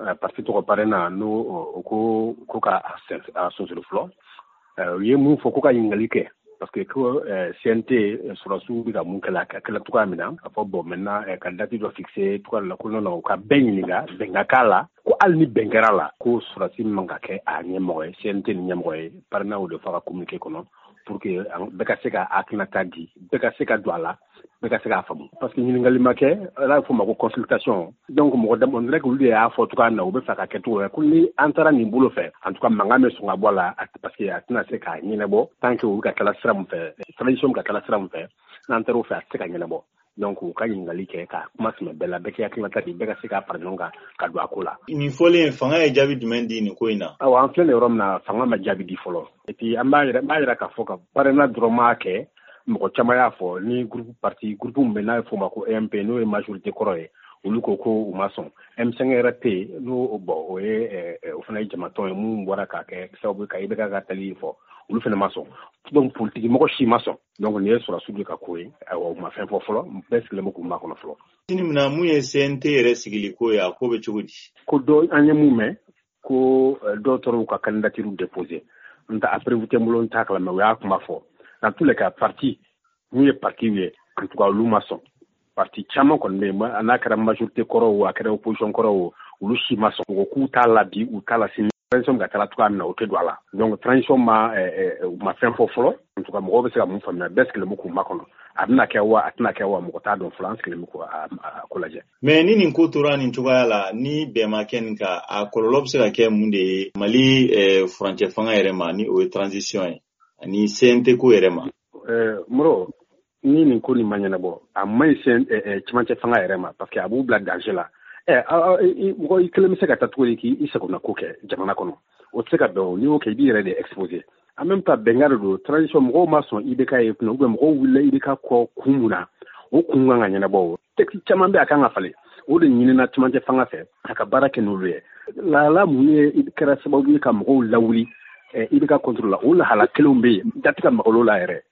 parti tɔgɔ parena no ko ka sonsuru fɔlɔ u ye mun fɔ ko ka ɲininkali kɛ parce que ko CNT sɔrɔsiw bɛ ka mun kɛla cogoya min na a fɔ bon maintenant ka date dɔ fixe cogoya la ko non u ka bɛn ɲininka bɛn ka k'a la ko hali ni bɛn kɛra la ko sɔrɔsi man ka kɛ a ɲɛmɔgɔ ye CNT ni ɲɛmɔgɔ ye parena o de fɔ ka communiqué kɔnɔ pour que bɛɛ ka se ka hakilinata di bɛɛ ka se ka don a la bɛɛ ka se k'a faamu parce que ɲininkali ma kɛ ala fɔ ma ko consultation donc mɔgɔ dama on dirait que olu de y'a fɔ cogoya na u bɛ fɛ ka kɛ cogo ko ni an taara nin bolo fɛ en tout cas mankan bɛ sɔn ka bɔ a la parce que a tɛna se k'a ɲɛnabɔ tant que u bɛ ka kala sira min fɛ transition bɛ ka kala sira min fɛ n'an taara o fɛ a tɛ se ka ɲɛnabɔ donc u ka ɲininkali kɛ ka kuma sɛmɛ bɛɛ la bɛɛ k'i hakilinata di bɛɛ ka se k'a fara ɲɔgɔn kan ka don a ko la. Nin fɔlen fanga ye jaabi jumɛn di nin ko in na? Awɔ an filɛ nin yɔrɔ min na fanga ma jaabi di fɔlɔ et puis an b'a yɛrɛ k'a fɔ ka parena dɔrɔn m'a kɛ mɔgɔ caman y'a fɔ ni groupe min bɛ n'a ye fɔ ma ko EMP n'o ye majorité kɔrɔ ye olu ko u ma sɔn M5 yɛrɛ tɛ yen n'o bon o ye o fana ye jamatɔn ye mun bɔra k'a kɛ sababu ka IBK ka tali fɔ olu fana ma sɔn donc politique mɔgɔ si ma sɔn donc nin ye sɔrɔsiw de ka ko ye o ma fɛn fɔ fɔlɔ bɛɛ sigilen bɛ k'u ma kɔnɔ fɔlɔ. Sini min na mun ye CNT yɛrɛ sigili ko ye a ko bɛ cogo di? Ko dɔ an ye mun mɛn ko dɔw taara u ka candidature déposer n tɛ après tɛ n bolo n t'a kalama u y'a kuma fɔ dans tous les cas parti mun ye parti ye en tout cas olu ma sɔn parti caman kɔni bɛ yen n'a kɛra majorité kɔrɔ o a kɛra opposition kɔrɔ o olu si ma sɔn ko k'u t'a la bi u t'a la sini transition ka taa cogoya min na o tɛ don a la donc transition ma fɛn fɔ fɔlɔ en tout cas mɔgɔw bɛ se ka mun faamuya bɛɛ sigilen bɛ k'u ma kɔnɔ a bɛna kɛ wa a tɛna kɛ wa mɔgɔ t'a dɔn fɔlɔ an sigilen bɛ ko lajɛ. Mais ni nin ko tora nin cogoya la ni bɛn ma kɛ nin kan a kɔlɔlɔ bɛ se ka kɛ mun de ye Mali furancɛ fanga yɛrɛ ma ni o ye transition ye ani CNT ko yɛrɛ ma. Moro ni nin ko nin ma ɲɛnabɔ a man ɲi cɛmancɛ fanga yɛrɛ ma parce que a b'u bila danger la mɔgɔ i kelen bɛ se ka taa cogo di k'i sagona ko kɛ jamana kɔnɔ o tɛ se ka bɛn n'i y'o kɛ i b'i yɛrɛ de exposer en même temps bɛnkan de don transition mɔgɔw ma sɔn IBK ye kunna mɔgɔw wulila IBK kɔ kun mun na o kun kan ka ɲɛnabɔ o texte caman bɛ a kan ka falen o de ɲinina cɛmancɛ fanga fɛ a ka baara kɛ n'olu ye lahala mun ye kɛra sababu ye ka mɔgɔw lawuli IBK contrôle la o lahala kelenw bɛ yen da tɛ ka maga olu la yɛrɛ